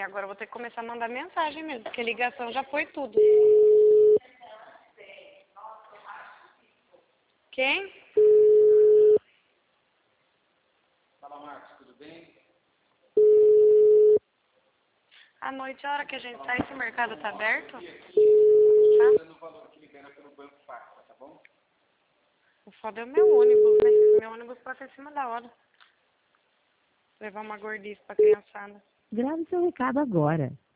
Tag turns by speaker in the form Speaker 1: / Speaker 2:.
Speaker 1: agora eu vou ter que começar a mandar mensagem mesmo, porque ligação já foi tudo. Quem?
Speaker 2: Fala, Marcos, tudo bem?
Speaker 1: À noite, a hora que a gente sai, esse mercado tá aberto? Tá?
Speaker 2: Dando o valor que libera pelo banco Pacta, tá bom?
Speaker 1: O foda é o meu ônibus, né? Meu ônibus passa em cima da hora. Levar uma gordice pra criançada.
Speaker 3: Grave seu recado agora.